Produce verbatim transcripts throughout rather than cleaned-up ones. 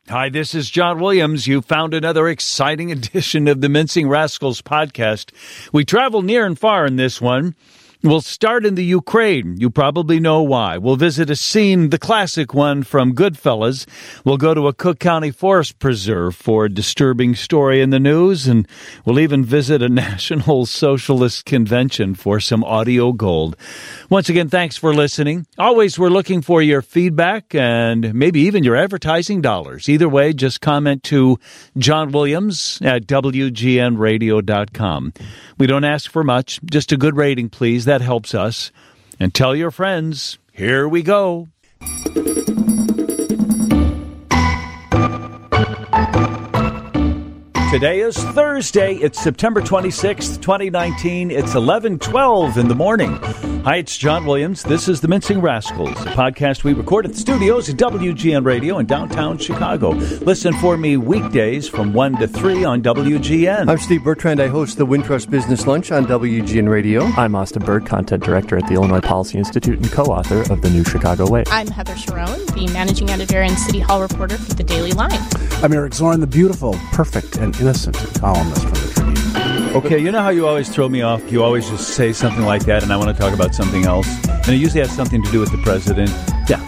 Hi, this is John Williams. You found another exciting edition of the Mincing Rascals podcast. We travel near and far in this one. We'll start in the Ukraine. You probably know why. We'll visit a scene, the classic one from Goodfellas. We'll go to a Cook County Forest Preserve for a disturbing story in the news, and we'll even visit a National Socialist Convention for some audio gold. Once again, thanks for listening. Always, we're looking for your feedback and maybe even your advertising dollars. Either way, just comment to John Williams at W G N radio dot com. We don't ask for much, just a good rating, please. That helps us. And tell your friends. Here we go. Today is Thursday. It's September twenty-sixth, twenty nineteen. It's eleven twelve in the morning. Hi, it's John Williams. This is The Mincing Rascals, a podcast we record at the studios at W G N Radio in downtown Chicago. Listen for me weekdays from one to three on W G N. I'm Steve Bertrand. I host the Wintrust Business Lunch on W G N Radio. I'm Austin Bird, Content Director at the Illinois Policy Institute and co-author of The New Chicago Way. I'm Heather Sharon, the Managing Editor and City Hall reporter for The Daily Line. I'm Eric Zorn, the beautiful, perfect, and innocent columnist from the Tribune. Okay, you know how you always throw me off? You always just say something like that, and I want to talk about something else. And it usually has something to do with the president. Yeah.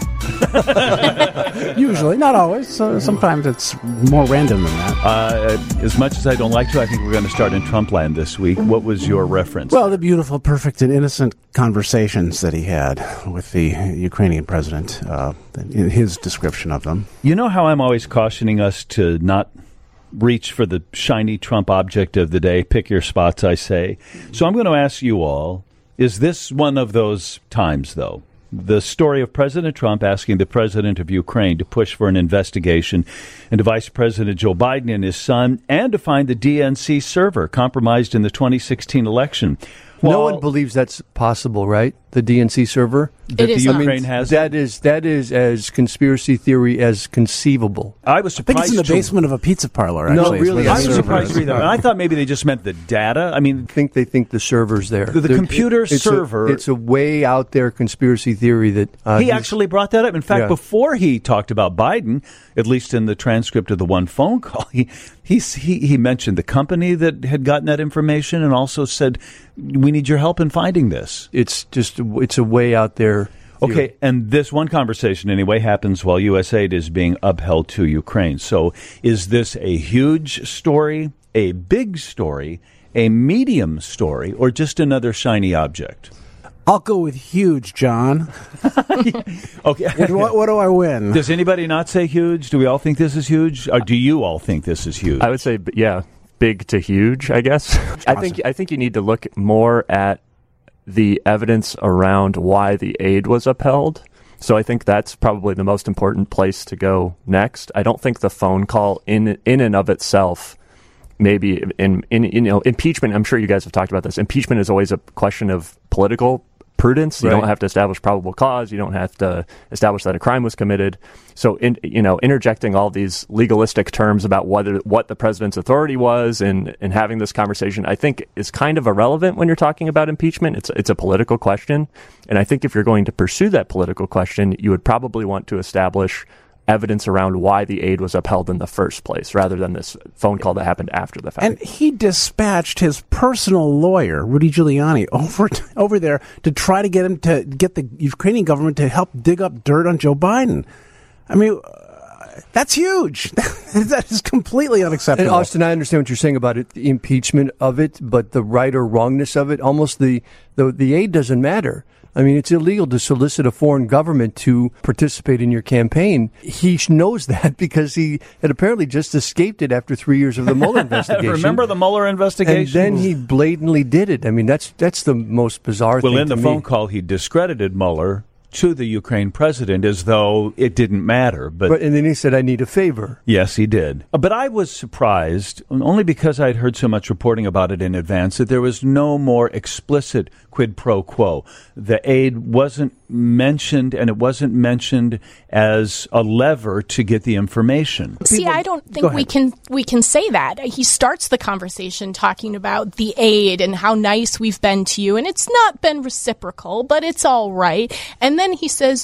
Usually, not always. Uh, sometimes it's more random than that. Uh, as much as I don't like to, I think we're going to start in Trump land this week. What was your reference? Well, the beautiful, perfect, and innocent conversations that he had with the Ukrainian president, uh, in his description of them. You know how I'm always cautioning us to not reach for the shiny Trump object of the day. Pick your spots, I say. So I'm going to ask you all, is this one of those times, though? The story of President Trump asking the president of Ukraine to push for an investigation into Vice President Joe Biden and his son, and to find the D N C server compromised in the twenty sixteen election. Well, no one believes that's possible, right? The D N C server that the Ukraine has. That is that is as conspiracy theory as conceivable. I was surprised. I think it's in the to, basement of a pizza parlor. Actually, no, really, I was surprised to read that. I thought maybe they just meant the data. I mean, I think they think the server's there. The, the computer it, it's server. A, it's a way out there conspiracy theory that uh, he actually brought that up. In fact, yeah. before he talked about Biden, at least in the transcript of the one phone call, he he he, he mentioned the company that had gotten that information, and also said, "We need your help in finding this." It's just it's a way out there. Okay, and this one conversation, anyway, happens while U S aid is being upheld to Ukraine. So is this a huge story, a big story, a medium story, or just another shiny object? I'll go with huge, John. Okay. And what, what do I win? Does anybody not say huge? Do we all think this is huge? Or do you all think this is huge? I would say, yeah, big to huge, I guess. I think I think you need to look more at the evidence around why the aid was upheld. So I think that's probably the most important place to go next. I don't think the phone call in in and of itself, maybe in, in you know, impeachment, I'm sure you guys have talked about this. Impeachment is always a question of political prudence. You right. don't have to establish probable cause. You don't have to establish that a crime was committed. So, in, you know, interjecting all these legalistic terms about whether what the president's authority was and, and having this conversation, I think is kind of irrelevant when you're talking about impeachment. It's it's a political question. And I think if you're going to pursue that political question, you would probably want to establish evidence around why the aid was upheld in the first place, rather than this phone call that happened after the fact. And he dispatched his personal lawyer, Rudy Giuliani, over over there to try to get him to get the Ukrainian government to help dig up dirt on Joe Biden. I mean, uh, that's huge. That is completely unacceptable. And Austin, I understand what you're saying about it, the impeachment of it, but the right or wrongness of it, almost the the, the aid doesn't matter. I mean, it's illegal to solicit a foreign government to participate in your campaign. He knows that because he had apparently just escaped it after three years of the Mueller investigation. Remember the Mueller investigation? And then he blatantly did it. I mean, that's that's the most bizarre well, thing in the to phone me. call, he discredited Mueller to the Ukraine president as though it didn't matter. But, but and then he said, I need a favor. Yes, he did. But I was surprised, only because I'd heard so much reporting about it in advance, that there was no more explicit quid pro quo. The aid wasn't mentioned, and it wasn't mentioned as a lever to get the information. See, People, I don't think we can we can say that. He starts the conversation talking about the aid and how nice we've been to you, and it's not been reciprocal, but it's all right. And then he says,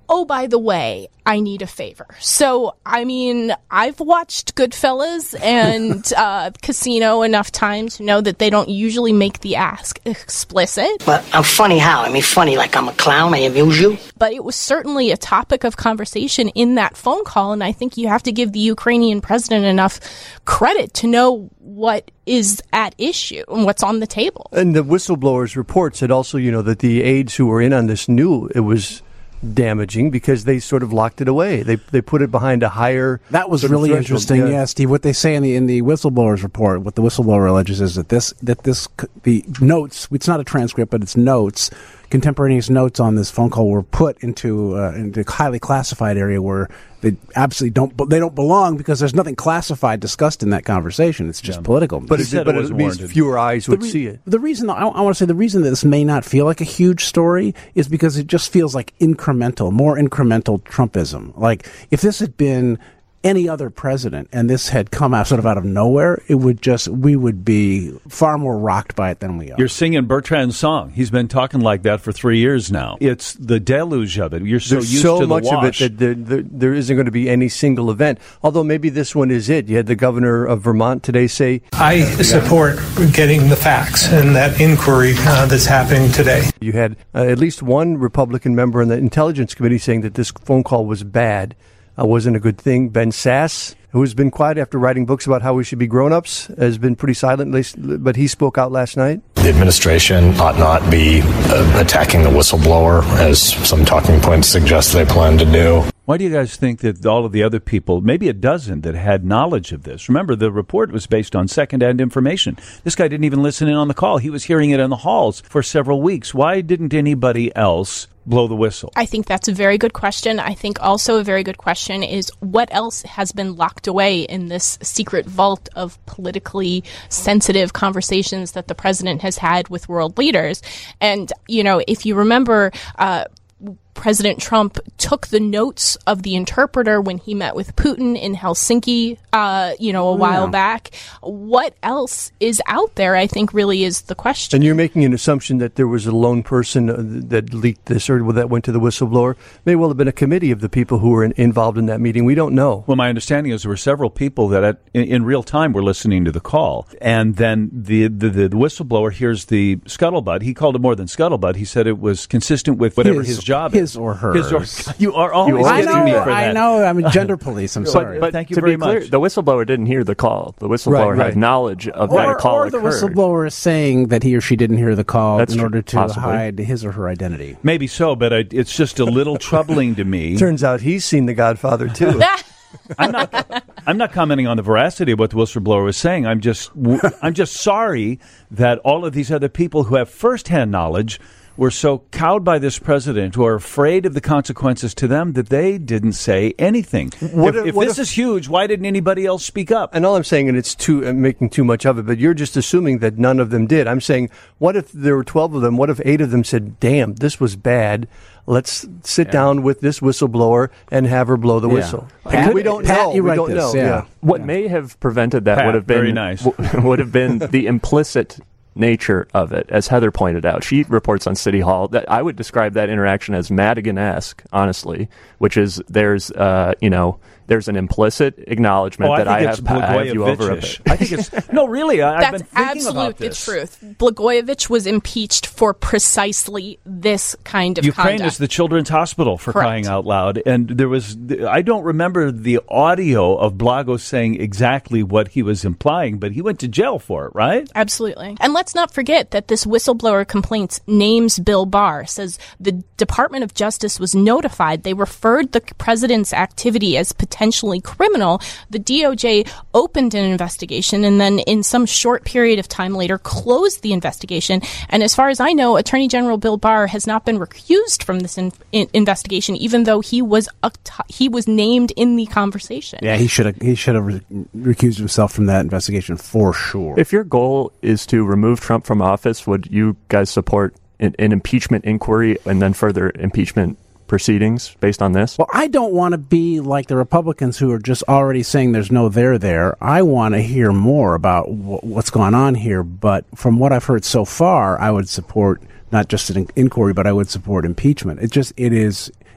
oh, by the way, I need a favor. So, I mean, I've watched Goodfellas and uh, Casino enough times to know that they don't usually make the ask explicit. But I'm funny how? I mean, funny like I'm a clown, I amuse you? But it was certainly a topic of conversation in that phone call, and I think you have to give the Ukrainian president enough credit to know what is at issue and what's on the table. And the whistleblowers' report said also, you know, that the aides who were in on this knew it was damaging because they sort of locked it away. They they put it behind a higher. That was sort of really threshold. interesting. Yeah. Yeah, Steve. What they say in the in the whistleblowers report, what the whistleblower alleges is that this that this the notes. It's not a transcript, but it's notes. Contemporaneous notes on this phone call were put into uh, into a highly classified area where they absolutely don't they don't belong because there's nothing classified discussed in that conversation. It's just yeah. political. But, it, but it, it means fewer eyes would re- see it. The reason I, I want to say the reason that this may not feel like a huge story is because it just feels like incremental, more incremental Trumpism. Like if this had been any other president and this had come out sort of out of nowhere, it would just, we would be far more rocked by it than we are. You're singing Bertrand's song. He's been talking like that for three years now. It's the deluge of it. You're so There's used so to the much wash. of it that there, there, there isn't going to be any single event. Although maybe this one is it. You had the governor of Vermont today say, I support getting the facts and that inquiry uh, that's happening today. You had uh, at least one Republican member in the Intelligence Committee saying that this phone call was bad. Uh, wasn't a good thing. Ben Sass, who's been quiet after writing books about how we should be grown-ups, has been pretty silent, but he spoke out last night. The administration ought not be uh, attacking the whistleblower, as some talking points suggest they plan to do. Why do you guys think that all of the other people, maybe a dozen, that had knowledge of this? Remember, the report was based on second-hand information. This guy didn't even listen in on the call. He was hearing it in the halls for several weeks. Why didn't anybody else blow the whistle? I think that's a very good question. I think also a very good question is what else has been locked away in this secret vault of politically sensitive conversations that the president has had with world leaders. And, you know, if you remember, uh, President Trump took the notes of the interpreter when he met with Putin in Helsinki, uh, you know, a oh, while yeah. back. What else is out there, I think, really is the question. And you're making an assumption that there was a lone person that leaked this or that went to the whistleblower. May well have been a committee of the people who were in, involved in that meeting. We don't know. Well, my understanding is there were several people that at, in, in real time were listening to the call. And then the, the, the whistleblower hears the scuttlebutt. He called it more than scuttlebutt. He said it was consistent with whatever his, his job his is. His or hers. His or, you are always I getting know, me for that. I know. I'm a gender police. I'm sorry. But, but thank you to very be clear, much. The whistleblower didn't hear the call. The whistleblower right, right. had knowledge of or, that a call Or the occurred. whistleblower is saying that he or she didn't hear the call That's in true, order to possibly. hide his or her identity. Maybe so, but I, it's just a little troubling to me. Turns out he's seen The Godfather, too. I'm not. I'm not commenting on the veracity of what the whistleblower was saying. I'm just. I'm just sorry that all of these other people who have firsthand knowledge were so cowed by this president, who are afraid of the consequences to them, that they didn't say anything. What if if, if what this if, is huge, why didn't anybody else speak up? And all I'm saying, and it's too uh, making too much of it, but you're just assuming that none of them did. I'm saying, what if there were twelve of them? What if eight of them said, "Damn, this was bad. Let's sit yeah. down with this whistleblower and have her blow the yeah. whistle." Pat, we don't Pat, know. You we write don't this, know. Yeah. Yeah. What yeah. may have prevented that Pat, would have been very nice. w- would have been the implicit nature of it, as Heather pointed out. She reports on City Hall that I would describe that interaction as Madigan-esque, honestly, which is there's, uh, you know, there's an implicit acknowledgement oh, that I, I have, I have you over a bit. I think it's no, really. I, I've That's been thinking absolute about the this. truth. Blagojevich was impeached for precisely this kind of Ukraine conduct. is the children's hospital, for Correct. crying out loud. And there was, I don't remember the audio of Blago saying exactly what he was implying, but he went to jail for it, right? Absolutely. And let's not forget that this whistleblower complaint names Bill Barr, says the Department of Justice was notified. They referred the president's activity as potentially criminal. The D O J opened an investigation and then in some short period of time later closed the investigation. And as far as I know, Attorney General Bill Barr has not been recused from this in- in- investigation, even though he was a t- he was named in the conversation. Yeah, he should have he should have re- recused himself from that investigation for sure. If your goal is to remove Trump from office, would you guys support an, an impeachment inquiry and then further impeachment proceedings based on this? Well, I don't want to be like the Republicans who are just already saying there's no there there. I want to hear more about w- what's going on here. But from what I've heard so far, I would support not just an inquiry, but I would support impeachment. It just it is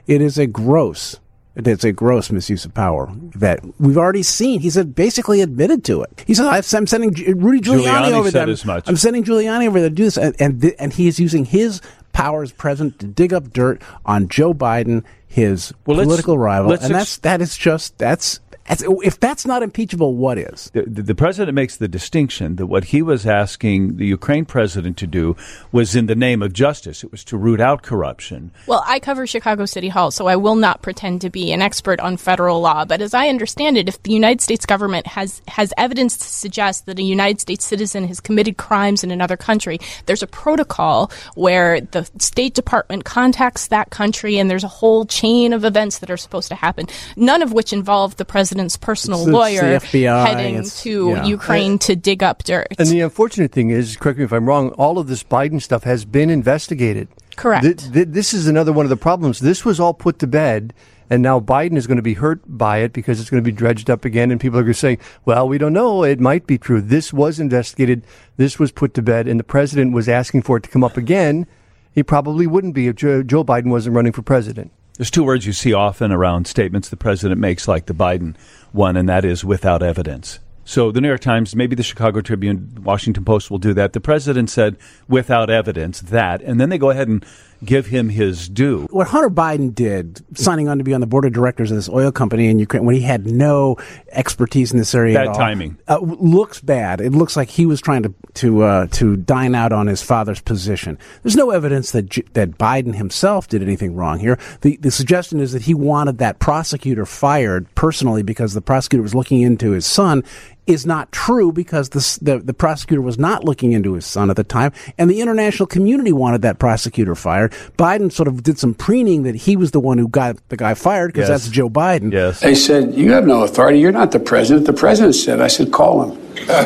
It is a gross, it's a gross misuse of power that we've already seen. He's basically admitted to it. He said, I'm sending Rudy Giuliani, Giuliani over said there. as much. I'm sending Giuliani over there to do this. And, and, th- and he is using his power as president to dig up dirt on Joe Biden, his well, political rival. And that's, ex- that is just, that's, As, if that's not impeachable, what is? The, the, the president makes the distinction that what he was asking the Ukraine president to do was in the name of justice. It was to root out corruption. Well, I cover Chicago City Hall, so I will not pretend to be an expert on federal law. But as I understand it, if the United States government has, has evidence to suggest that a United States citizen has committed crimes in another country, there's a protocol where the State Department contacts that country, and there's a whole chain of events that are supposed to happen, none of which involve the president personal it's, lawyer it's the F B I, heading to yeah. Ukraine and, to dig up dirt. And the unfortunate thing is, correct me if I'm wrong, all of this Biden stuff has been investigated. Correct. Th- th- this is another one of the problems. This was all put to bed, and now Biden is going to be hurt by it because it's going to be dredged up again, and people are going to say, well, we don't know. It might be true. This was investigated. This was put to bed, and the president was asking for it to come up again. He probably wouldn't be if Joe, Joe Biden wasn't running for president. There's two words you see often around statements the president makes, like the Biden one, and that is without evidence. So the New York Times, maybe the Chicago Tribune, Washington Post will do that. The president said without evidence that, and then they go ahead and give him his due. What Hunter Biden did, signing on to be on the board of directors of this oil company in Ukraine when he had no expertise in this area Bad at all, timing. Uh, looks bad. It looks like he was trying to to uh, to dine out on his father's position. There's no evidence that J- that Biden himself did anything wrong here. The the suggestion is that he wanted that prosecutor fired personally because the prosecutor was looking into his son. Is not true because the, the the prosecutor was not looking into his son at the time, and the international community wanted that prosecutor fired. Biden sort of did some preening that he was the one who got the guy fired because yes. that's Joe Biden. Yes. They said, you have no authority. You're not the president. The president said, I said, call him.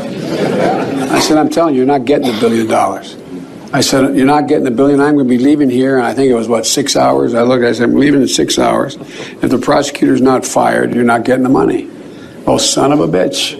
I said, I'm telling you, you're not getting the billion dollars. I said, you're not getting the billion. I'm going to be leaving here. And I think it was, what, six hours? I looked, I said, I'm leaving in six hours. If the prosecutor's not fired, you're not getting the money. Oh, son of a bitch.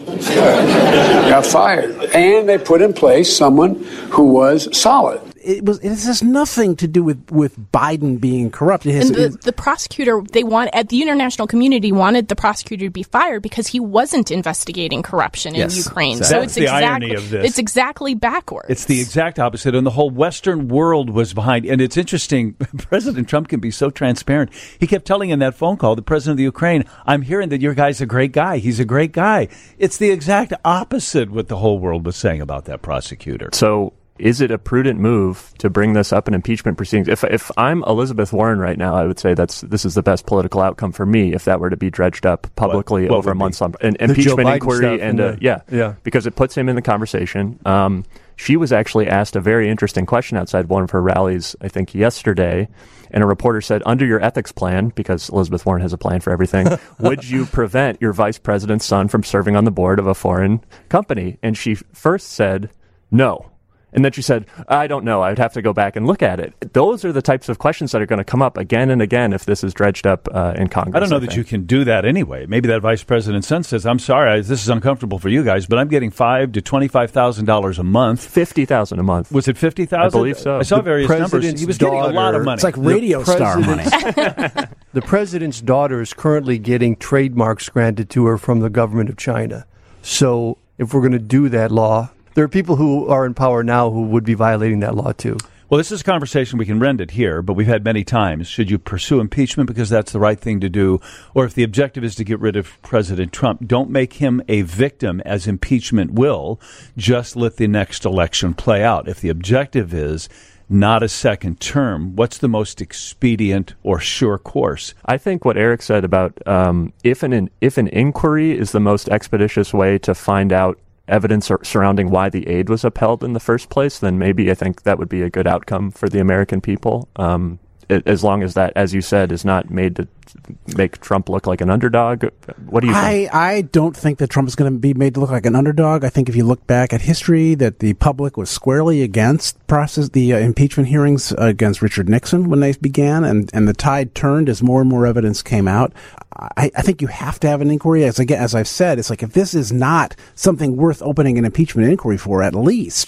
Got fired. And they put in place someone who was solid. It was. It has nothing to do with, with Biden being corrupt. It has, and the, the prosecutor, they want at the international community wanted the prosecutor to be fired because he wasn't investigating corruption yes, in Ukraine. exactly. So That's it's the exactly irony of this. It's exactly backwards. It's the exact opposite, and the whole Western world was behind. And it's interesting. President Trump can be so transparent. He kept telling in that phone call, the president of the Ukraine, "I'm hearing that your guy's a great guy. He's a great guy." It's the exact opposite what the whole world was saying about that prosecutor. So. Is it a prudent move to bring this up in impeachment proceedings? If if I'm Elizabeth Warren right now, I would say that's this is the best political outcome for me if that were to be dredged up publicly what, what over a month's long an The impeachment inquiry and the, uh, yeah, yeah, because it puts him in the conversation. Um, she was actually asked a very interesting question outside one of her rallies, I think yesterday, and a reporter said, "Under your ethics plan, because Elizabeth Warren has a plan for everything, would you prevent your vice president's son from serving on the board of a foreign company?" And she first said, "No." And then she said, I don't know. I would have to go back and look at it. Those are the types of questions that are going to come up again and again if this is dredged up uh, in Congress. I don't know I that think. you can do that anyway. Maybe that vice president's son says, I'm sorry, I, this is uncomfortable for you guys, but I'm getting five thousand to twenty-five thousand dollars a month. fifty thousand dollars a month. Was it fifty thousand dollars? I believe so. I saw The various numbers. He was getting a lot of money. It's like radio star money. The president's daughter is currently getting trademarks granted to her from the government of China. So if we're going to do that law, there are people who are in power now who would be violating that law too. Well, this is a conversation we can rend it here, but we've had many times. Should you pursue impeachment because that's the right thing to do? Or if the objective is to get rid of President Trump, don't make him a victim as impeachment will. Just let the next election play out. If the objective is not a second term, what's the most expedient or sure course? I think what Eric said about um, if an if an inquiry is the most expeditious way to find out evidence surrounding why the aid was upheld in the first place, then maybe I think that would be a good outcome for the American people. Um, it, as long as that, as you said, is not made to make Trump look like an underdog. What do you think? I, I don't think that Trump is going to be made to look like an underdog. I think if you look back at history, that the public was squarely against process the uh, impeachment hearings against Richard Nixon when they began, and, and the tide turned as more and more evidence came out. I, I think you have to have an inquiry. As again, as I've said, it's like if this is not something worth opening an impeachment inquiry for, at least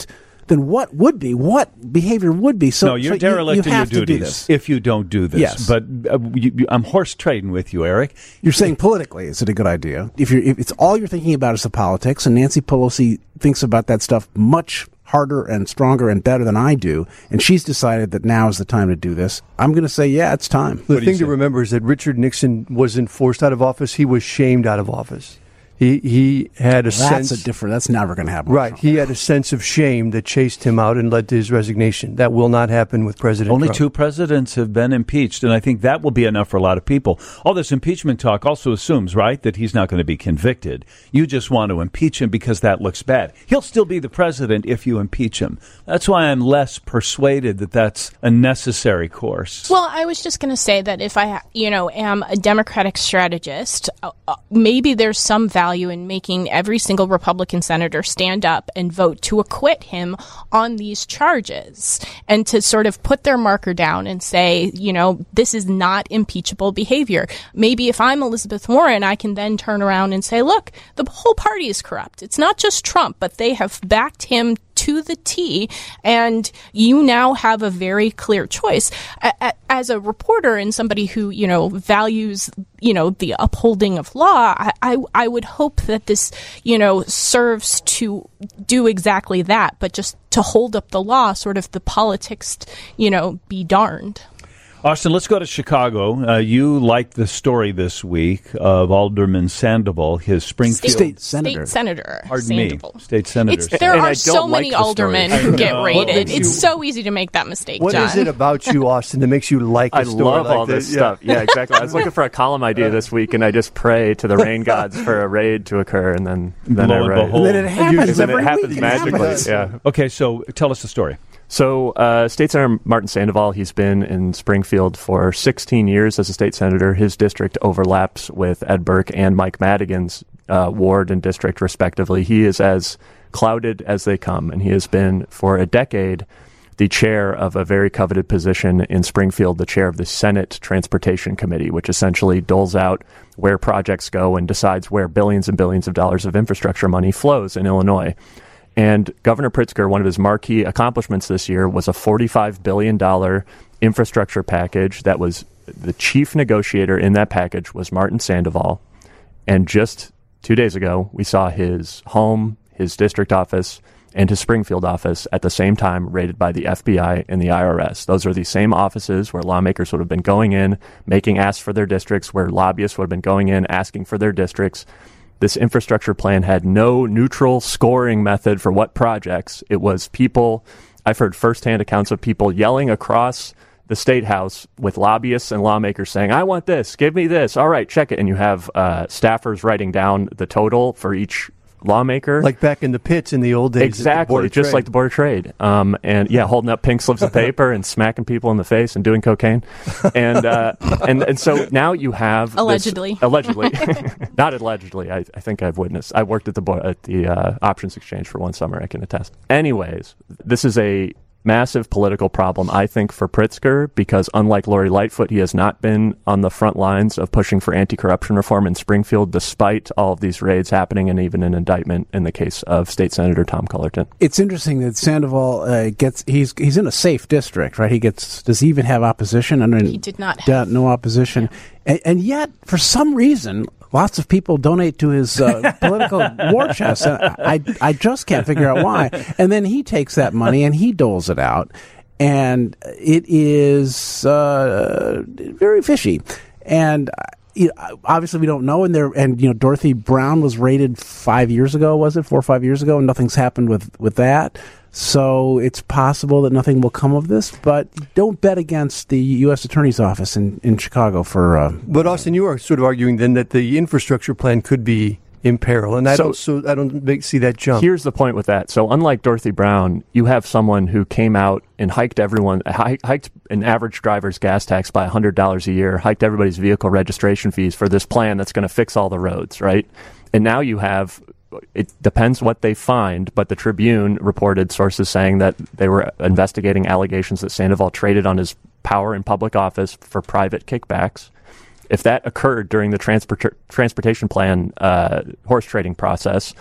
then what would be? What behavior would be? So no, you're so derelict you, you in have your to do duties this. if you don't do this. Yes. But uh, you, you, I'm horse trading with you, Eric. You're saying politically, is it a good idea? If you're, if it's all you're thinking about is the politics, and Nancy Pelosi thinks about that stuff much harder and stronger and better than I do, and she's decided that now is the time to do this, I'm going to say, yeah, it's time. The thing to remember is that Richard Nixon wasn't forced out of office. He was shamed out of office. He he had a well, sense... That's a different... That's never going to happen. Right. He had a sense of shame that chased him out and led to his resignation. That will not happen with President Only Trump. two presidents have been impeached, and I think that will be enough for a lot of people. All this impeachment talk also assumes, right, that he's not going to be convicted. You just want to impeach him because that looks bad. He'll still be the president if you impeach him. That's why I'm less persuaded that that's a necessary course. Well, I was just going to say that if I, you know, am a Democratic strategist, uh, uh, maybe there's some value in making every single Republican senator stand up and vote to acquit him on these charges and to sort of put their marker down and say, you know, this is not impeachable behavior. Maybe if I'm Elizabeth Warren, I can then turn around and say, look, the whole party is corrupt. It's not just Trump, but they have backed him to the T, and you now have a very clear choice. As a reporter and somebody who, you know, values, you know, the upholding of law, I, I, I would hope that this, you know, serves to do exactly that, but just to hold up the law, sort of the politics, you know, be darned. Austin, let's go to Chicago. Uh, you liked the story this week of Alderman Sandoval, his Springfield state senator. State senator. Pardon Sandoval. me, state senator. It's, there And are I don't so like many the story. aldermen I who get know. What raided. makes It's you- so easy to make that mistake, What John. is it about you, Austin, that makes you like a I story love like all this Yeah. stuff. Yeah, exactly. I was looking for a column idea this week, and I just pray to the rain gods for a raid to occur, and then, then I Lo and write. behold. And then it happens And then every it happens week. It magically. happens. Yeah. Okay, so tell us the story. So, uh, State Senator Martin Sandoval, he's been in Springfield for sixteen years as a state senator. His district overlaps with Ed Burke and Mike Madigan's uh, ward and district, respectively. He is as clouded as they come, and he has been for a decade the chair of a very coveted position in Springfield, the chair of the Senate Transportation Committee, which essentially doles out where projects go and decides where billions and billions of dollars of infrastructure money flows in Illinois. And Governor Pritzker, one of his marquee accomplishments this year was a forty-five billion dollars infrastructure package that was the chief negotiator in that package was Martin Sandoval. And just two days ago, we saw his home, his district office, and his Springfield office at the same time raided by the F B I and the I R S. Those are the same offices where lawmakers would have been going in, making asks for their districts, where lobbyists would have been going in, asking for their districts. This infrastructure plan had no neutral scoring method for what projects. It was people, I've heard firsthand accounts of people yelling across the State House with lobbyists and lawmakers saying, I want this, give me this, all right, check it. And you have uh, staffers writing down the total for each lawmaker. Like back in the pits in the old days. Exactly, just like the Board of Trade. Um, and yeah, holding up pink slips of paper and smacking people in the face and doing cocaine. And uh, and and so now you have Allegedly. this, allegedly, not allegedly. I, I think I've witnessed. I worked at the bo- at the uh, options exchange for one summer. I can attest. Anyways, this is a massive political problem, I think, for Pritzker, because unlike Lori Lightfoot, he has not been on the front lines of pushing for anti-corruption reform in Springfield, despite all of these raids happening and even an indictment in the case of State Senator Tom Cullerton. It's interesting that Sandoval uh, gets he's he's in a safe district, right? He gets does he even have opposition? I mean, He did not have. no opposition, and, and yet for some reason, lots of people donate to his uh, political war chest. And I I just can't figure out why. And then he takes that money and he doles it out, and it is uh, very fishy. And uh, you know, obviously we don't know. And there and you know Dorothy Brown was raided five years ago, was it four or five years ago? And nothing's happened with with that. So it's possible that nothing will come of this, but don't bet against the U S Attorney's Office in, in Chicago for... Uh, But, Austin, you are sort of arguing then that the infrastructure plan could be in peril, and I So- don't so I don't make, see that jump. Here's the point with that. So unlike Dorothy Brown, you have someone who came out and hiked everyone, hi- hiked an average driver's gas tax by one hundred dollars a year, hiked everybody's vehicle registration fees for this plan that's going to fix all the roads, right? And now you have... It depends what they find, but the Tribune reported sources saying that they were investigating allegations that Sandoval traded on his power in public office for private kickbacks. If that occurred during the transport- transportation plan uh, horse trading process,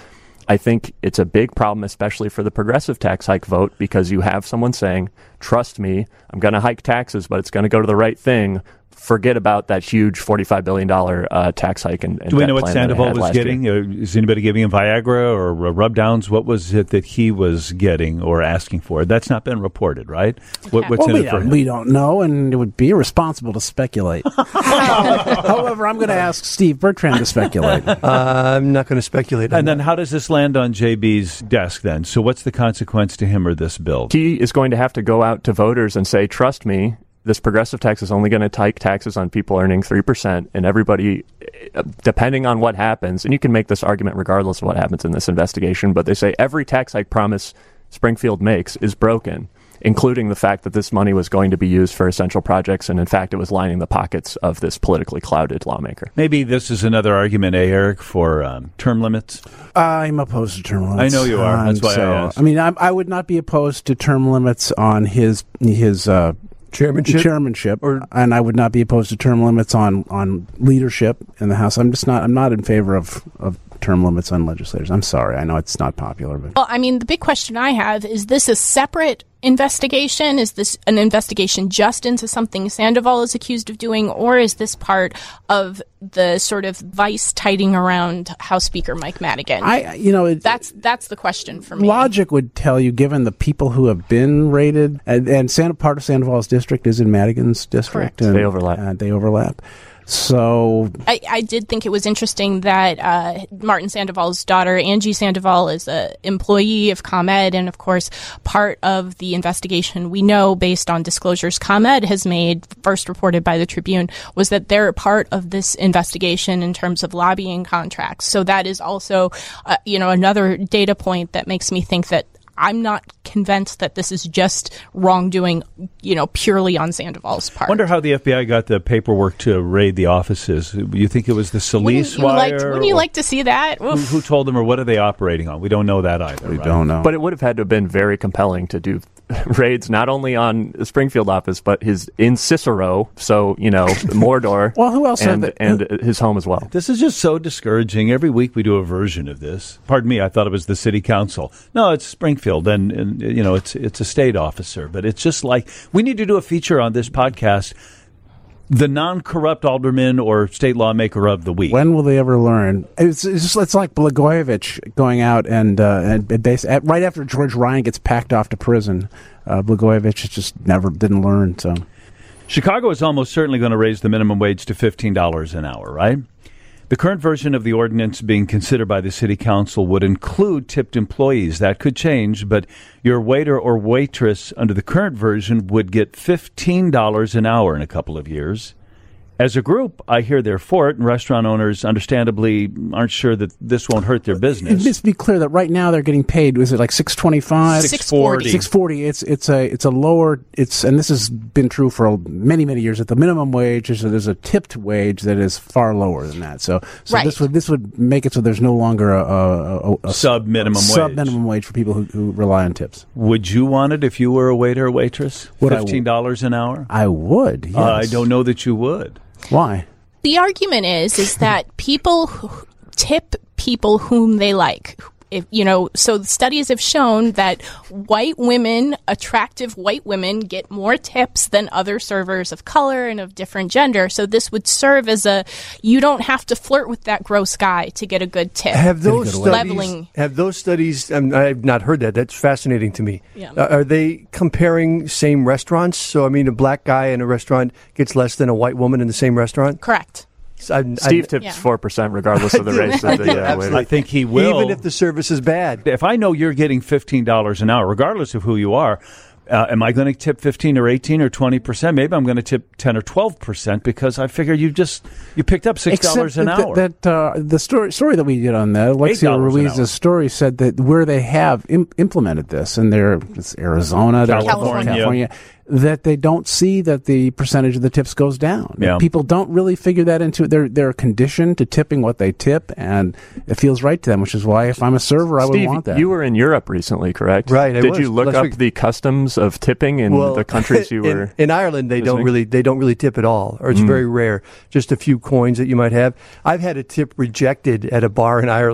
I think it's a big problem, especially for the progressive tax hike vote, because you have someone saying, trust me, I'm going to hike taxes, but it's going to go to the right thing. Forget about that huge forty-five billion dollars uh, tax hike. And, and do we know what Sandoval was getting? Year. Is anybody giving him Viagra or rub downs? What was it that he was getting or asking for? That's not been reported, right? What, what's well, in we, it for don't, him? we don't know, and it would be irresponsible to speculate. However, I'm going to ask Steve Bertrand to speculate. Uh, I'm not going to speculate on And then that. how does this land on J B's desk then? So what's the consequence to him or this bill? He is going to have to go out to voters and say, trust me, this progressive tax is only going to hike taxes on people earning three percent, and everybody, depending on what happens, and you can make this argument regardless of what happens in this investigation, but they say every tax hike promise Springfield makes is broken, including the fact that this money was going to be used for essential projects, and in fact it was lining the pockets of this politically clouded lawmaker. Maybe this is another argument, eh, Eric, for um, term limits? I'm opposed to term limits. I know you are. That's Um, why so, I asked. I mean, I, I would not be opposed to term limits on his his uh, Chairmanship? chairmanship, or, and I would not be opposed to term limits on, on leadership in the House. I'm just not. I'm not in favor of, of term limits on legislators. I'm sorry. I know it's not popular, but Well, I mean, the big question I have is: this a separate investigation? Is this an investigation just into something Sandoval is accused of doing, or is this part of the sort of vice tidying around House Speaker Mike Madigan? I, you know, it, that's that's the question for me. Logic would tell you, given the people who have been raided, and, and Santa, part of Sandoval's district is in Madigan's district, Correct. and They overlap. Uh, they overlap. So I, I did think it was interesting that uh, Martin Sandoval's daughter, Angie Sandoval, is an employee of ComEd, and of course, part of the investigation we know, based on disclosures ComEd has made, first reported by the Tribune, was that they're part of this investigation in terms of lobbying contracts. So that is also, uh, you know, another data point that makes me think that I'm not convinced that this is just wrongdoing, you know, purely on Sandoval's part. I wonder how the F B I got the paperwork to raid the offices. You think it was the Solis wouldn't you, wire? like, wouldn't you or- like to see that? Who, who told them, or what are they operating on? We don't know that either. we right? don't know. But it would have had to have been very compelling to do raids not only on the Springfield office, but his in Cicero, so, you know, Mordor, Well, who else had and, the- and his home as well. This is just so discouraging. Every week we do a version of this. Pardon me, I thought it was the city council. No, it's Springfield, and, and you know, it's it's a state officer. But it's just like, we need to do a feature on this podcast, the non-corrupt alderman or state lawmaker of the week. When will they ever learn? It's, it's just it's like Blagojevich going out and uh, and base, at, right after George Ryan gets packed off to prison. Uh, Blagojevich just never didn't learn. So Chicago is almost certainly going to raise the minimum wage to fifteen dollars an hour, right? The current version of the ordinance being considered by the city council would include tipped employees. That could change, but your waiter or waitress under the current version would get fifteen dollars an hour in a couple of years. As a group, I hear they're for it, and restaurant owners understandably aren't sure that this won't hurt their business. just be clear that right now they're getting paid. Was it like six twenty five? six forty. Six forty. It's it's a it's a lower. It's and this has been true for many many years. That the minimum wage is there's a tipped wage that is far lower than that. So so Right. this would this would make it so there's no longer a, a, a, a Sub minimum wage. sub minimum wage for people who, who rely on tips. Would you want it if you were a waiter or waitress? Would I- fifteen dollars an hour? I would. Yes. Uh, I don't know that you would. Why. The argument is is that people who tip people whom they like. If, you know, so the studies have shown that white women, attractive white women, get more tips than other servers of color and of different gender. So this would serve as a, you don't have to flirt with that gross guy to get a good tip. Have those Good studies? leveling. Have those studies? Um, I've not heard that. That's fascinating to me. Yeah. Uh, are they comparing same restaurants? So I mean, a black guy in a restaurant gets less than a white woman in the same restaurant. Correct. So I- Steve I- tips Yeah. four percent regardless of the race of the uh, waiter. I think he will. even if the service is bad. If I know you're getting fifteen dollars an hour, regardless of who you are, uh, am I going to tip fifteen or eighteen or twenty percent? Maybe I'm going to tip ten or twelve percent because I figure you just you picked up six dollars an Except hour. that, that uh, the story story that we did on that, Alexia eight dollars an hour. Ruiz's story said that where they have Im- implemented this, and they're it's Arizona, they're- California. California, that they don't see that the percentage of the tips goes down. Yeah. People don't really figure that into they're they're conditioned to tipping what they tip, and it feels right to them. Which is why if I'm a server, I would Steve, want that. you were in Europe recently, correct? Right, I Did was. you look Last up week. the customs of tipping in the countries you in, were in Ireland, they don't visiting? really they don't really tip at all, or it's Mm. very rare. Just a few coins that you might have. I've had a tip rejected at a bar in Ireland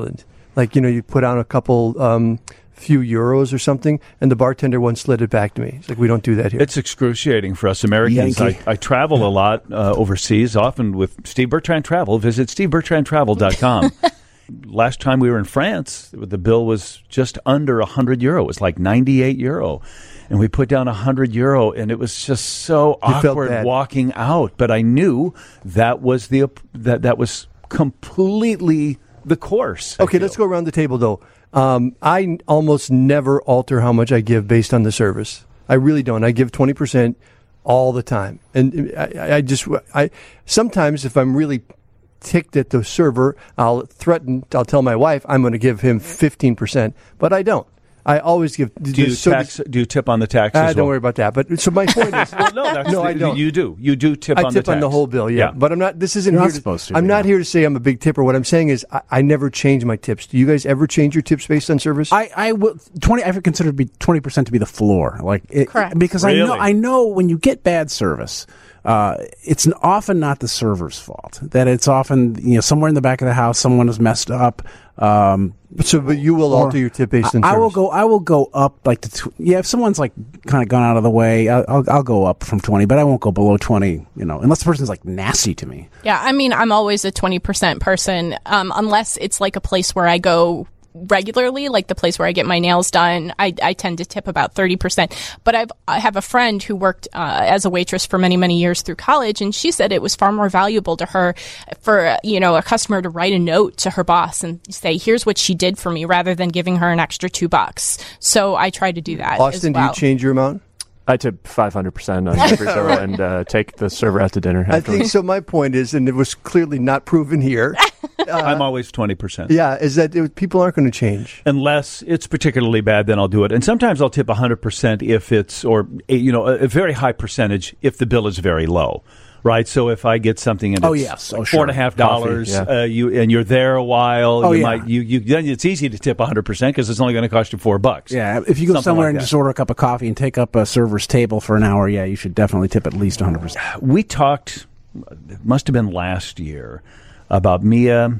Like, you know, you put on a couple, um, few euros or something, and the bartender once slid it back to me. It's like, we don't do that here. It's excruciating for us Americans. I, I travel a lot uh, overseas, often with Steve Bertrand Travel. Visit steve bertrand travel dot com. Last time we were in France, the bill was just under one hundred euro. It was like ninety-eight euro. And we put down one hundred euro, and it was just so You felt awkward bad. walking out. But I knew that was the that that was completely the course. I Okay, feel. let's go around the table, though. Um, I n- almost never alter how much I give based on the service. I really don't. I give twenty percent all the time. And I, I just, I sometimes if I'm really ticked at the server, I'll threaten, I'll tell my wife I'm going to give him fifteen percent, but I don't. I always give. Do you, so tax, do you tip on the tax Uh, as don't well? worry about that. But so my point is, Well, no, that's no, the, I don't. You do. You do tip I on tip the tax. on the whole bill, yeah. Yeah. But I'm not. This isn't. You're here not supposed to, I'm yeah. not here to say I'm a big tipper. What I'm saying is, I, I never change my tips. Do you guys ever change your tips based on service? I, I will twenty. I consider to be twenty percent to be the floor, like it, Correct. because I know Really? I know when you get bad service, uh, it's n- often not the server's fault. That it's often you know somewhere in the back of the house someone has messed up. Um, so, but you will or alter your tip based on I, I service. will go. I will go up like to tw- yeah. If someone's like kind of gone out of the way, I'll, I'll I'll go up from twenty, but I won't go below twenty. You know, unless the person's like nasty to me. Yeah, I mean, I'm always a twenty percent person, um, unless it's like a place where I go regularly, like the place where I get my nails done. I, I tend to tip about thirty percent. But I've, I have a friend who worked uh, as a waitress for many, many years through college, and she said it was far more valuable to her for, uh, you know, a customer to write a note to her boss and say, here's what she did for me, rather than giving her an extra two bucks. So I try to do that Austin, as well. do you change your amount? I tip five hundred percent on every server and uh, take the server out to dinner I afterwards. think so. My point is, and it was clearly not proven here. I'm always twenty percent. Yeah, is that it, people aren't going to change. Unless it's particularly bad, then I'll do it. And sometimes I'll tip one hundred percent if it's, or, you know, a, a very high percentage if the bill is very low. Right, so if I get something and Oh, it's yes. Oh, like sure. four and a half dollars, Coffee, yeah. uh, you and you're there a while, Oh, you yeah. might you you then it's easy to tip one hundred percent because it's only going to cost you four bucks. Yeah, if you go Something somewhere like and that. just order a cup of coffee and take up a server's table for an hour, yeah, you should definitely tip at least one hundred percent. We talked, it must have been last year, about Mia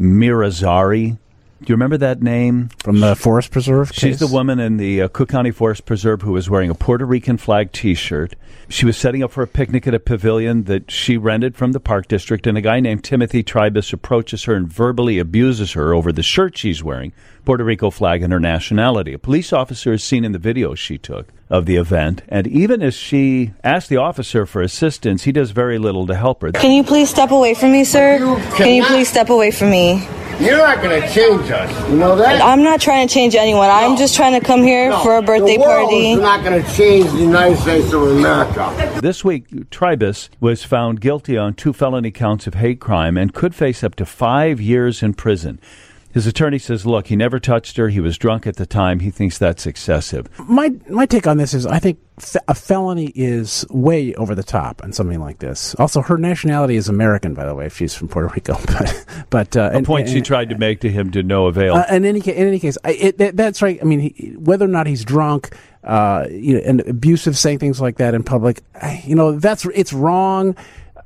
Mirazari. Do you remember that name? From the Forest Preserve She's case? the woman in the uh, Cook County Forest Preserve who was wearing a Puerto Rican flag T-shirt. She was setting up for a picnic at a pavilion that she rented from the park district, and a guy named Timothy Tribus approaches her and verbally abuses her over the shirt she's wearing, Puerto Rico flag and her nationality. A police officer is seen in the video she took of the event, and even as she asked the officer for assistance, he does very little to help her. Can you please step away from me, sir? Can you please step away from me? You're not going to change us. You know that? I'm not trying to change anyone. I'm just trying to come here No, for a birthday the world party. is not going to change the United States of America. This week, Tribus was found guilty on two felony counts of hate crime and could face up to five years in prison. His attorney says, look, he never touched her. He was drunk at the time. He thinks that's excessive. My my take on this is I think fe- a felony is way over the top on something like this. Also, her nationality is American, by the way, if she's from Puerto Rico. But but uh, A point she tried to make to him to no avail. Uh, in any case, in any case, I, it, that, that's right. I mean, he, whether or not he's drunk, uh, you know, and abusive, saying things like that in public, I, you know, that's it's wrong.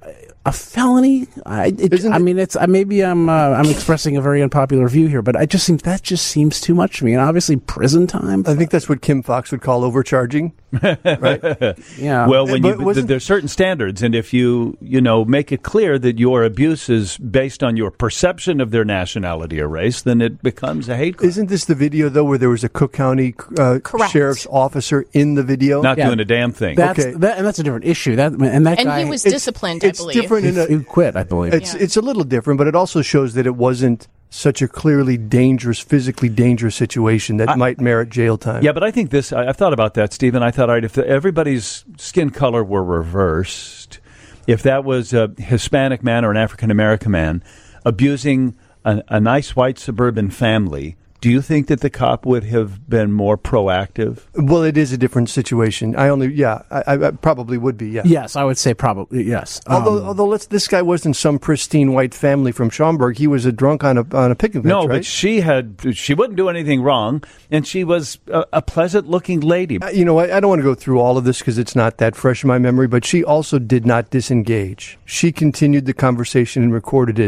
A felony? I, it, I mean, it's uh, maybe I'm uh, I'm expressing a very unpopular view here, but I just seems that just seems too much to me. And obviously, prison time. I think that's what Kim Fox would call overcharging. Right? Yeah. Well, when But you, th- wasn't- there's certain standards, and if you you know make it clear that your abuse is based on your perception of their nationality or race, then it becomes a hate crime. Isn't this the video though where there was a Cook County uh, Correct. sheriff's officer in the video? Not Yeah. doing a damn thing. That's Okay. that, and that's a different issue. That and that And guy he was it's- disciplined, it's I believe. different in a, he quit, I believe. It's Yeah. it's a little different, but it also shows that it wasn't such a clearly dangerous, physically dangerous situation that I- might merit jail time. Yeah, but I think this, I, I've thought about that, Stephen. I thought, all right, if the, everybody's skin color were reversed, if that was a Hispanic man or an African American man abusing a, a nice white suburban family, do you think that the cop would have been more proactive? Well, it is a different situation. I only, yeah, I, I probably would be. Yeah. Yes, I would say probably yes. Although, Um, although let's, this guy wasn't some pristine white family from Schaumburg. He was a drunk on a on a picnic bench, No, right? but she had, she wouldn't do anything wrong, and she was a, a pleasant-looking lady. Uh, You know, I, I don't want to go through all of this because it's not that fresh in my memory, but she also did not disengage. She continued the conversation and recorded it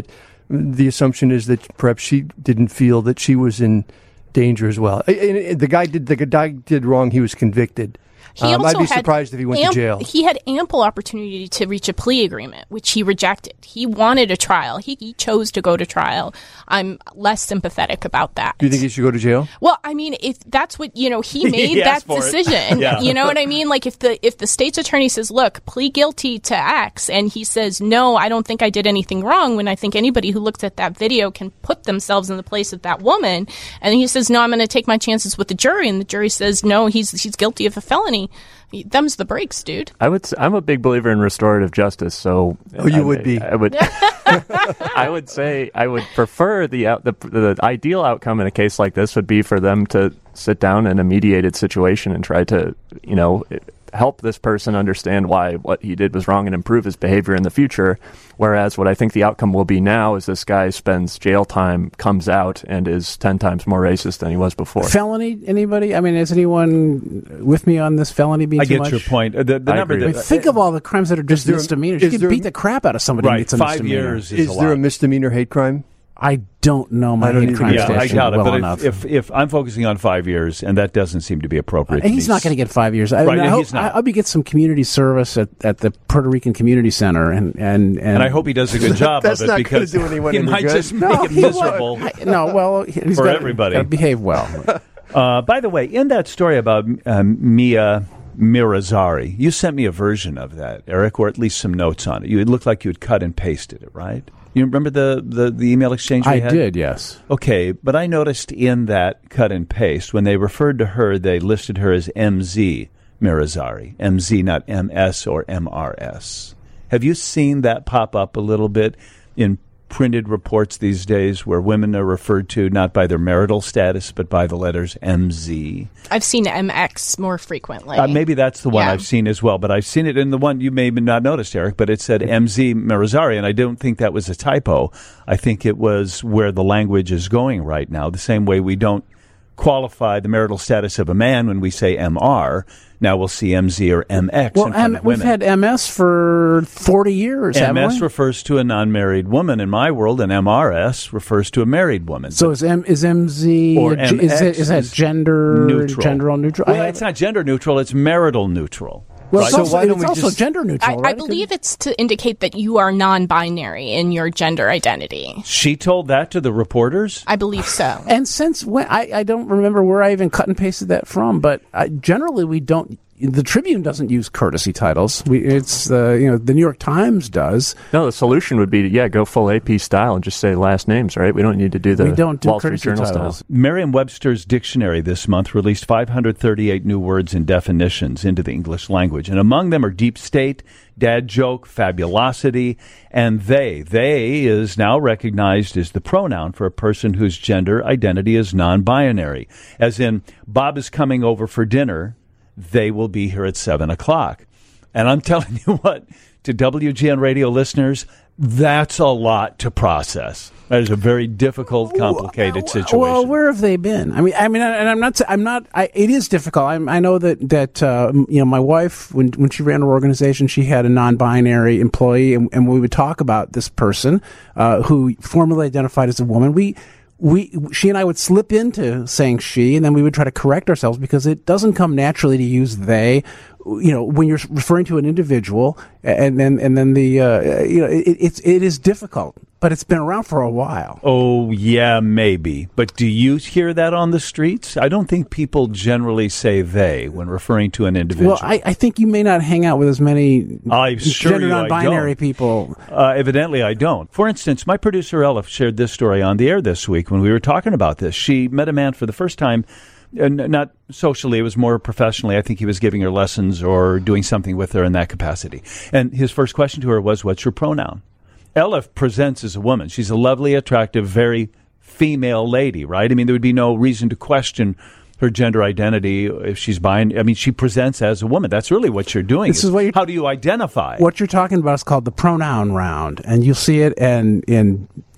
the assumption is that perhaps she didn't feel that she was in danger as well. And, and the guy did the guy did wrong. He was convicted. He um, also I'd be had surprised if he went amp- to jail. He had ample opportunity to reach a plea agreement, which he rejected. He wanted a trial. He, he chose to go to trial. I'm less sympathetic about that. Do you think he should go to jail? Well, I mean, if that's what, you know, he made He that asked for it. decision. Yeah. You know what I mean? Like if the if the state's attorney says, look, plead guilty to X, and he says, no, I don't think I did anything wrong, when I think anybody who looks at that video can put themselves in the place of that woman, and he says, no, I'm going to take my chances with the jury, and the jury says, no, he's he's guilty of a felony. Them's the breaks, dude. I would. I'm a big believer in restorative justice. So, oh, you I, would be. I would. I would say I would prefer the, out, the the ideal outcome in a case like this would be for them to sit down in a mediated situation and try to, you know, help this person understand why what he did was wrong and improve his behavior in the future. Whereas what I think the outcome will be now is this guy spends jail time, comes out, and is ten times more racist than he was before. Felony, anybody? I mean, is anyone with me on this felony being I too get much? your point. The, the I number agree. that, I mean, think of all the crimes that are just there- misdemeanors. is You there- can beat the crap out of somebody who right, gets a five misdemeanor. years is, Is a there lot. a misdemeanor hate crime? I don't know my I don't hate either. crime Yeah, I statute doubt it. well But enough. if, if if I'm focusing on five years, and that doesn't seem to be appropriate, Uh, to he's me. not going to get five years. I, Right, mean, I yeah, hope, he's not. I hope he gets some community service at, at the Puerto Rican Community Center, and and, and, And I hope he does a good job That's of it, not gonna because do anyone he any might good. just No, make it he won't. miserable. I- no, well, he's For gotta, everybody. gotta behave well. Uh, by the way, in that story about um, Mia Mirazari, you sent me a version of that, Eric, or at least some notes on it. You, it looked like you had cut and pasted it, right? You remember the, the, the email exchange we I had? did, yes. Okay, but I noticed in that cut and paste, when they referred to her, they listed her as M Z Mirazari. M Z, not M S or M R S. Have you seen that pop up a little bit in printed reports these days, where women are referred to not by their marital status, but by the letters M Z? I've seen M X more frequently. Uh, maybe that's the one Yeah. I've seen as well, but I've seen it in the one you may have not noticed, Eric, but it said M Z Mirazari, and I don't think that was a typo. I think it was where the language is going right now, the same way we don't qualify the marital status of a man when we say M R. Now we'll see M Z or M X Well, in front M- of we've women. had M S for forty years, M haven't S we? refers to a non-married woman in my world, and M R S refers to a married woman. So But- is M is M Z Or a- is, M X it, is that is gender neutral. gender neutral? Well, I- it's not gender neutral; it's marital neutral. well, right? it's So also, why don't it's we also just- gender neutral, I, right? I It could- believe it's to indicate that you are non-binary in your gender identity. She told that to the reporters. I believe so. And since when I, I don't remember where I even cut and pasted that from, but I, generally we don't. The Tribune doesn't use courtesy titles. We, it's uh, you know the New York Times does. No, the solution would be to, yeah, go full A P style and just say last names, right? We don't need to do the We don't do Wall Street courtesy Journal titles. style. Merriam-Webster's dictionary this month released five hundred thirty-eight new words and definitions into the English language, and among them are deep state, dad joke, fabulosity, and they. They is now recognized as the pronoun for a person whose gender identity is non-binary, as in, Bob is coming over for dinner, they will be here at seven o'clock. And I'm telling you what, to W G N radio listeners, that's a lot to process. That is a very difficult, complicated situation. Well, where have they been? I mean, I mean, and I'm not. I'm not. I, it is difficult. I'm, I know that that uh, you know my wife, when when she ran her organization, she had a non-binary employee, and, and we would talk about this person uh, who formerly identified as a woman. We. We, she and I would slip into saying she, and then we would try to correct ourselves because it doesn't come naturally to use they. You know, when you're referring to an individual, and then and then the uh, you know, it, it's it is difficult, but it's been around for a while. Oh, yeah, maybe. But do you hear that on the streets? I don't think people generally say they when referring to an individual. Well, I, I think you may not hang out with as many I assure gender you I non-binary don't. people. Uh, evidently, I don't. For instance, my producer, Ella, shared this story on the air this week when we were talking about this. She met a man for the first time, uh, n- not socially, it was more professionally. I think he was giving her lessons or doing something with her in that capacity. And his first question to her was, what's your pronoun? Ella presents as a woman. She's a lovely, attractive, very female lady, right? I mean, there would be no reason to question her gender identity if she's buying. I mean, she presents as a woman. That's really what you're doing. This is what you're- how do you identify? What you're talking about is called the pronoun round, and you'll see it in in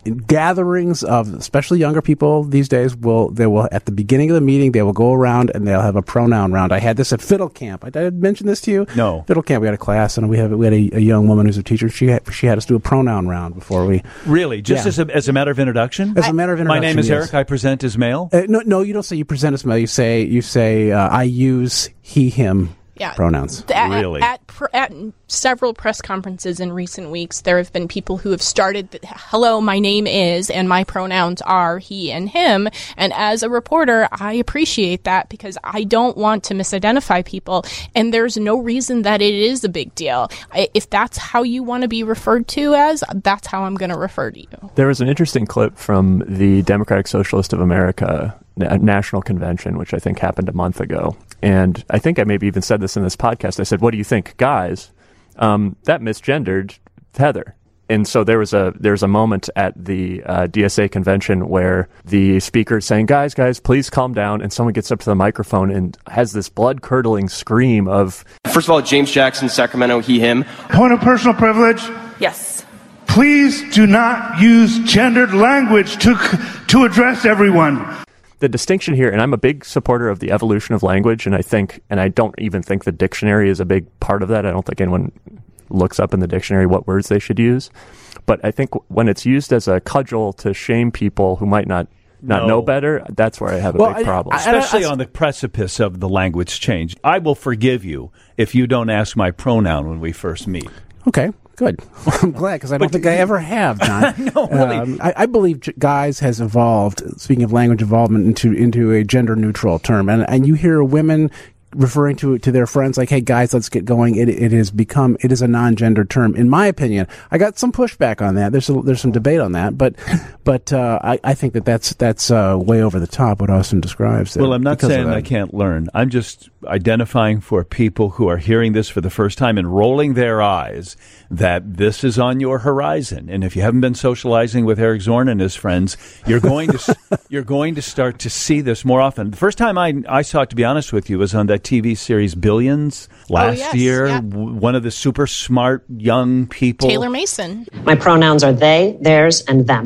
gatherings of especially younger people these days will they will at the beginning of the meeting they will go around and they'll have a pronoun round. I had this at Fiddle Camp. I did I mention this to you? No. Fiddle Camp. We had a class and we have we had a, a young woman who's a teacher. She had, she had us do a pronoun round before we. Really, just yeah. as a as a matter of introduction. As a matter of introduction. My name is yes. Eric. I present as male. Uh, no, no, you don't say you present as male. You say you say uh, I use he him. Yeah. Pronouns. At, really? At, at, at several press conferences in recent weeks, there have been people who have started, the, hello, my name is, and my pronouns are he and him. And as a reporter, I appreciate that because I don't want to misidentify people. And there's no reason that it is a big deal. I, if that's how you want to be referred to as, that's how I'm going to refer to you. There was an interesting clip from the Democratic Socialist of America National Convention, which I think happened a month ago. And I think I maybe even said this in this podcast. I said, what do you think, guys? Um, that misgendered Heather. And so there was a there was a moment at the uh, D S A convention where the speaker is saying, guys, guys, please calm down. And someone gets up to the microphone and has this blood-curdling scream of... First of all, James Jackson, Sacramento, he, him. Point of personal privilege. Yes. Please do not use gendered language to to address everyone. The distinction here, and I'm a big supporter of the evolution of language, and I think, and I don't even think the dictionary is a big part of that. I don't think anyone looks up in the dictionary what words they should use. But I think when it's used as a cudgel to shame people who might not, not no. know better, that's where I have a well, big problem. I, I, Especially I, I, on the precipice of the language change. I will forgive you if you don't ask my pronoun when we first meet. Okay. Good. I'm glad because I don't but, think I ever have, John. no, really. Um, I, I believe guys has evolved. Speaking of language involvement, into into a gender neutral term, and and you hear women referring to to their friends like, "Hey guys, let's get going." It it has become it is a non-gender term, in my opinion. I got some pushback on that. There's a, there's some debate on that, but but uh, I I think that that's that's uh, way over the top what Austin describes there. Well, I'm not saying I can't learn. I'm just identifying for people who are hearing this for the first time and rolling their eyes that this is on your horizon. And if you haven't been socializing with Eric Zorn and his friends, you're going to you're going to start to see this more often. The first time I I saw it, to be honest with you, was on that T V series Billions last oh, yes, year. Yeah. W- one of the super smart young people. Taylor Mason. My pronouns are they, theirs, and them.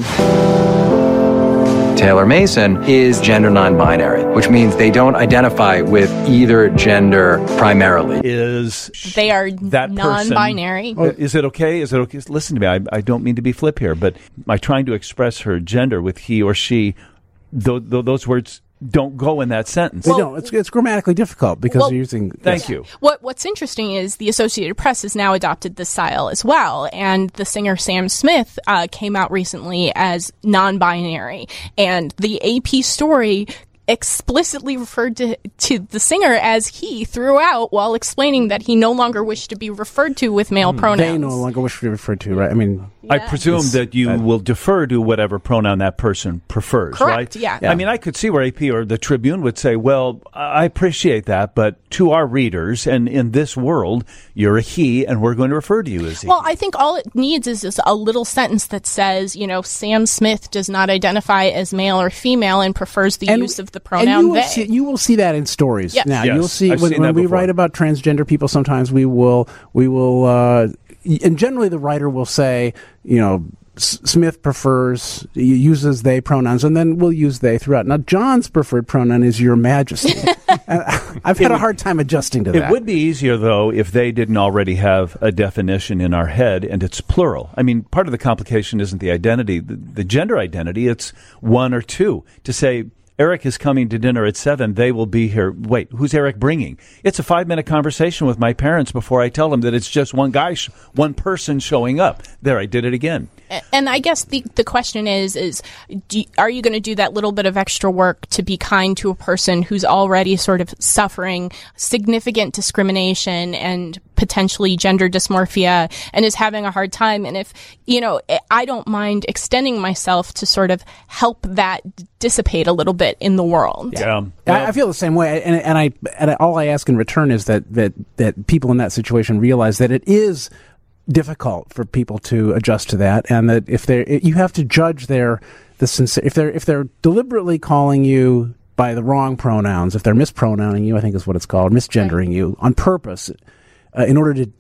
Taylor Mason is gender non-binary, which means they don't identify with either gender primarily. Is they are that non-binary? Person, is it okay? Is it okay? Listen to me. I, I don't mean to be flip here, but by trying to express her gender with he or she, th- th- those words don't go in that sentence. They don't. It's, it's grammatically difficult because well, you're using... Thank yes. you. What What's interesting is the Associated Press has now adopted this style as well, and the singer Sam Smith uh, came out recently as non-binary, and the A P story explicitly referred to, to the singer as he throughout while explaining that he no longer wished to be referred to with male pronouns. They no longer wish to be referred to, right? I mean... Yeah. I presume that you that, will defer to whatever pronoun that person prefers, correct, right? Yeah. yeah. I mean, I could see where A P or the Tribune would say, well, I appreciate that, but to our readers and in this world, you're a he and we're going to refer to you as he. Well, I think all it needs is just a little sentence that says, you know, Sam Smith does not identify as male or female and prefers the and, use of the pronoun and you they. Will see, you will see that in stories. Yes. Now, yes, you'll see I've when, seen when we before. write about transgender people, sometimes we will, we will, uh, and generally the writer will say, you know, Smith prefers, uses they pronouns, and then we'll use they throughout. Now, John's preferred pronoun is your majesty. I've had a hard time adjusting to that. It would be easier, though, if they didn't already have a definition in our head, and it's plural. I mean, part of the complication isn't the identity, the, the gender identity, it's one or two. To say, Eric is coming to dinner at seven. They will be here. Wait, who's Eric bringing? It's a five-minute conversation with my parents before I tell them that it's just one guy, sh- one person showing up. There, I did it again. And I guess the the question is, is do you, are you going to do that little bit of extra work to be kind to a person who's already sort of suffering significant discrimination and potentially gender dysmorphia and is having a hard time? And if, you know, I don't mind extending myself to sort of help that dissipate a little bit in the world. Yeah. I, I feel the same way. And, and I and all I ask in return is that, that, that people in that situation realize that it is difficult for people to adjust to that, and that if they you have to judge their the sincere if they're if they're deliberately calling you by the wrong pronouns, if they're mispronouncing you, I think is what it's called, misgendering you on purpose, uh, in order to, to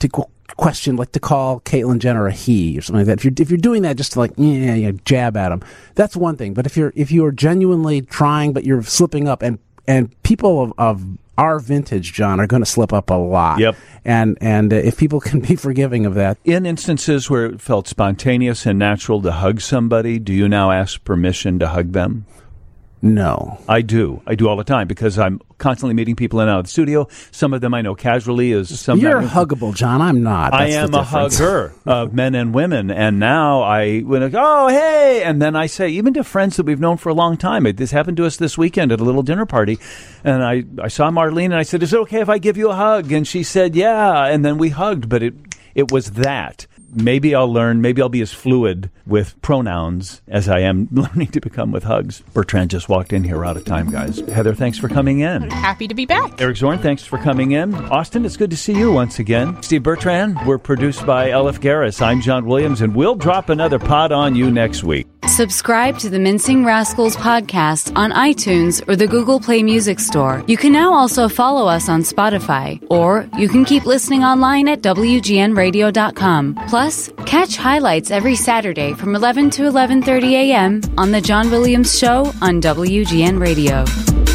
question, like to call Caitlyn Jenner a he or something like that. If you're if you're doing that just to like yeah, yeah jab at him, that's one thing. But if you're if you are genuinely trying, but you're slipping up, and and people of, of our vintage, John, are going to slip up a lot. Yep. And and uh, if people can be forgiving of that. In instances where it felt spontaneous and natural to hug somebody, do you now ask permission to hug them? No. I do. I do all the time because I'm constantly meeting people in and out of the studio. Some of them I know casually. As some You're huggable, John. I'm not. That's I am a hugger of men and women. And now I, when I go, oh, hey, and then I say, even to friends that we've known for a long time. This happened to us this weekend at a little dinner party. And I, I saw Marlene and I said, is it okay if I give you a hug? And she said, yeah. And then we hugged, but it it was that. Maybe I'll learn, maybe I'll be as fluid with pronouns as I am learning to become with hugs. Bertrand just walked in here. We're out of time, guys. Heather, thanks for coming in. Happy to be back. Eric Zorn, thanks for coming in. Austin, it's good to see you once again. Steve Bertrand, we're produced by Elif Garris. I'm John Williams, and we'll drop another pod on you next week. Subscribe to the Mincing Rascals podcast on iTunes or the Google Play Music Store. You can now also follow us on Spotify, or you can keep listening online at W G N radio dot com. Plus, catch highlights every Saturday from eleven to eleven thirty a.m. on The John Williams Show on W G N Radio.